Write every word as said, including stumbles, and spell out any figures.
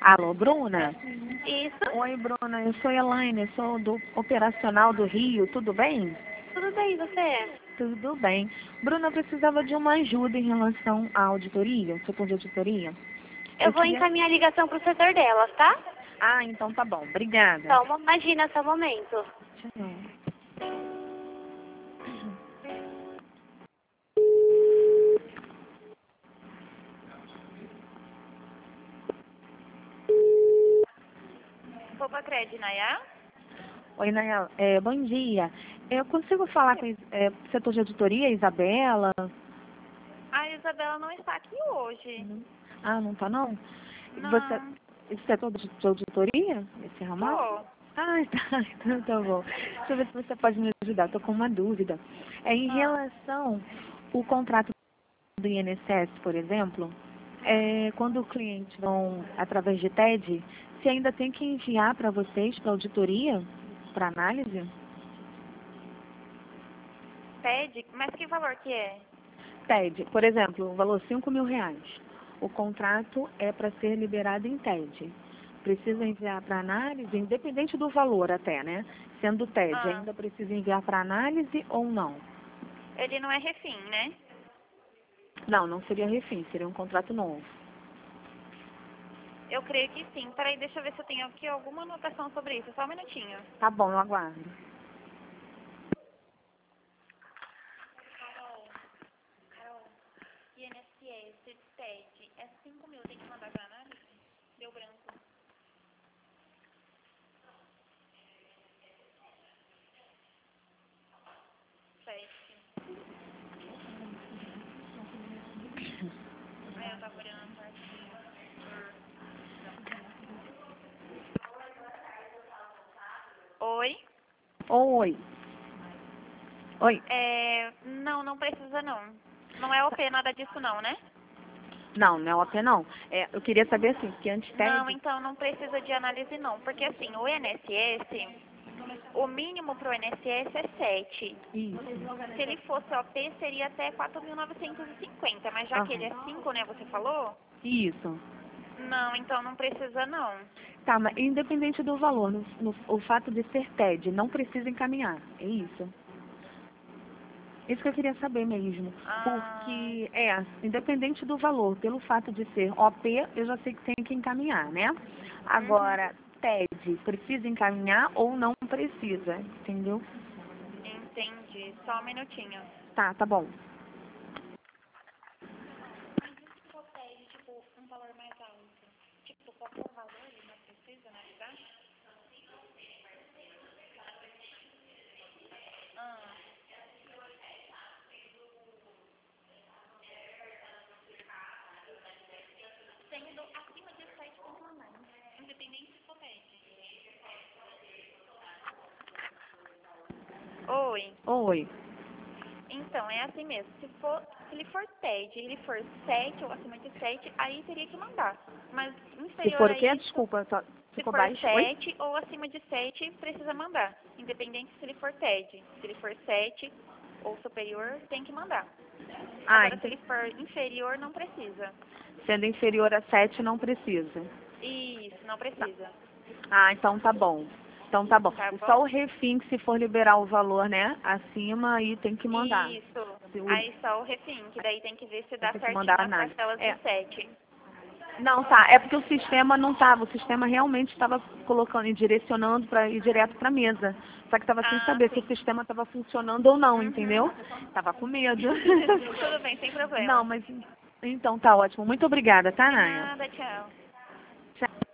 Alô, Bruna? Isso. Oi, Bruna, eu sou Elaine, eu sou do Operacional do Rio, tudo bem? Tudo bem, você? Tudo bem. Bruna, eu precisava de uma ajuda em relação à auditoria, setor de auditoria. Eu Eu vou queria... encaminhar a ligação pro setor delas, tá? Ah, então tá bom, obrigada. Então, imagina só um momento. Tchau. Poupa Cred, Nayá? Oi, Nayala, é, bom dia. Eu consigo falar com o é, setor de auditoria, Isabela? A Isabela não está aqui hoje. Ah, não tá não? Você, Não. esse setor de de auditoria, esse ramal? Tô. Ah, tá, então tá bom. Deixa eu ver se você pode me ajudar, estou com uma dúvida. É em Ah. relação ao contrato do I N S S, por exemplo, é, quando o cliente vão através de T E D, se ainda tem que enviar para vocês, para auditoria, para análise? Pede? Mas que valor que é? T E D, por exemplo, o valor cinco mil reais. O contrato é para ser liberado em T E D. Precisa enviar para análise, independente do valor até, né? Sendo T E D, Ah. ainda precisa enviar para análise ou não? Ele não é refim, né? Não, não seria refim, seria um contrato novo. Eu creio que sim. Peraí, deixa eu ver se eu tenho aqui alguma anotação sobre isso. Só um minutinho. Tá bom, eu aguardo. Carol, Carol, I N S S, T E D, é cinco mil, tem que mandar pra análise? Deu branco. Sete. Aí eu tava olhando a parte por... Oi? Oi. Oi. É... Não, não precisa não. Não é O P, nada disso não, né? Não, não é O P não. É, eu queria saber assim, que antes T E Não, D... então não precisa de análise não. Porque assim, o I N S S, o mínimo pro I N S S é sete. Isso. Se ele fosse O P, seria até quatro mil novecentos e cinquenta. Mas já que ele é Aham. cinco, né, você falou? Isso. Não, então não precisa não. Tá, mas independente do valor, no, no, o fato de ser T E D, não precisa encaminhar, é isso? Isso que eu queria saber mesmo. Ah, Porque, é, independente do valor, pelo fato de ser O P, eu já sei que tem que encaminhar, né? uhum, Agora, T E D, precisa encaminhar ou não precisa, entendeu? entendi. Só um minutinho. Tá, tá bom. Tipo, um valor mais alto. Tipo, qualquer valor ele não precisa analisar? Ah, sendo acima de sete ponto nove. Independente se for pede. Oi. Oi. Então, é assim mesmo. Se for, se ele for T E D, ele for sete ou acima de sete, aí teria que mandar. Mas Se inferior for o a quê? isso, Desculpa, só se ficou for baixo. Oi? sete ou acima de sete, precisa mandar. Independente se ele for T E D. Se ele for sete ou superior, tem que mandar. Ah, Agora, se ent- ele for inferior, não precisa. sendo inferior a sete, não precisa. Isso, não precisa. Ah, então tá bom. Então tá bom. Tá Só bom? o refim, que se for liberar o valor, né, acima, aí tem que mandar. Isso. Se o- Aí só o refim, que daí tem que ver se dá Tem que mandar certinho a as análise. parcelas É. de sete. Não, tá. É porque o sistema não estava. O sistema realmente estava colocando e direcionando para ir direto para a mesa. Só que estava sem Ah, saber se o sim. sistema estava funcionando ou não, Uhum. entendeu? Tava com medo. Tudo bem, sem Não, problema. mas então tá ótimo. Muito obrigada, tá, De Naya? nada, tchau. Tchau.